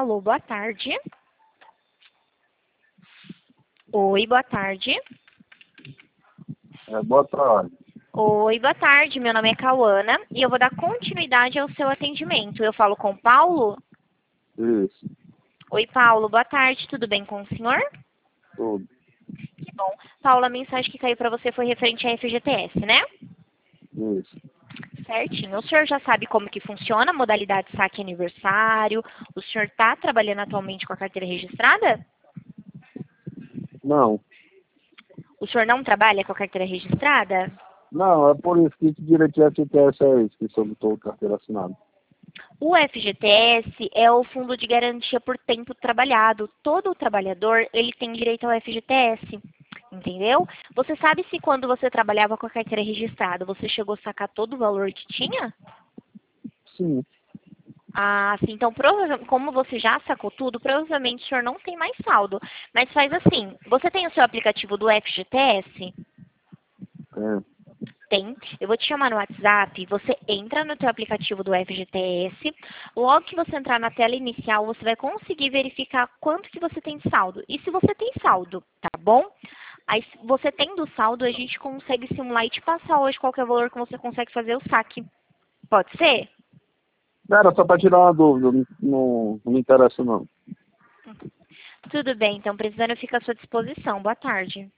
Alô, boa tarde. Oi, boa tarde. Boa tarde. Oi, boa tarde. Meu nome é Cauana e eu vou dar continuidade ao seu atendimento. Eu falo com o Paulo? Isso, Oi, Paulo, boa tarde. Tudo bem com o senhor? tudo. Que bom. Paulo, a mensagem que caiu para você foi referente à FGTS, né? Isso. Certinho. O senhor já sabe como que funciona a modalidade saque aniversário? O senhor está trabalhando atualmente com a carteira registrada? Não, O senhor não trabalha com a carteira registrada? não, é por isso que direito de FGTS é isso, que sobre todo carteira assinada. O FGTS é o Fundo de Garantia por Tempo Trabalhado. Todo trabalhador, ele tem direito ao FGTS, entendeu? Você sabe se quando você trabalhava com a carteira registrada, você chegou a sacar todo o valor que tinha? Sim, Ah, sim. Então, como você já sacou tudo, provavelmente o senhor não tem mais saldo. Mas faz assim, você tem o seu aplicativo do FGTS? é. Tem. Eu vou te chamar no WhatsApp, você entra no teu aplicativo do FGTS, logo que você entrar na tela inicial, você vai conseguir verificar quanto que você tem de saldo. E se você tem saldo, tá bom? Aí, se você tendo saldo, a gente consegue simular e te passar hoje qualquer valor que você consegue fazer o saque. Pode ser? Era só para tirar uma dúvida, não me interessa não. Tudo bem, então precisando eu fico à sua disposição. Boa tarde.